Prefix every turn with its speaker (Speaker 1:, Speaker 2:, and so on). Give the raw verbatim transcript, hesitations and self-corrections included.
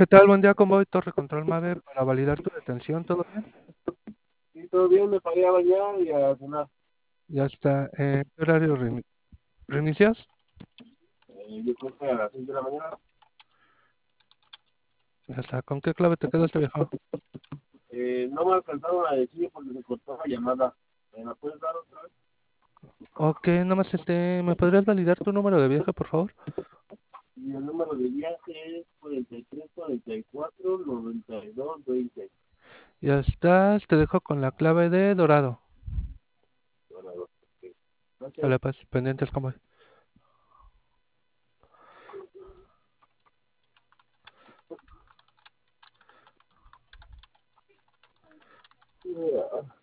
Speaker 1: ¿Qué tal? Buen día, convoy Torre Control Mave para validar tu detención. ¿Todo bien?
Speaker 2: Sí, todo bien, me paré a bañar y a cenar.
Speaker 1: Ya está. Eh, ¿qué horario reini- reinicias?
Speaker 2: Eh, yo creo que a las seis de la mañana.
Speaker 1: Ya está. ¿Con qué clave te quedaste, viejo?
Speaker 2: Eh, no me alcanzaron a decir porque se cortó la llamada. ¿Me la puedes dar otra vez?
Speaker 1: Ok, nomás este, ¿me podrías validar tu número de viaje, por favor?
Speaker 2: Y el número de viaje es cuarenta y tres, cuarenta y cuatro, noventa y dos, veinte.
Speaker 1: Ya estás. Te dejo con la clave de dorado.
Speaker 2: Ahora, ok. Gracias.
Speaker 1: Dale, pues, pendientes, convoy.
Speaker 2: Yeah.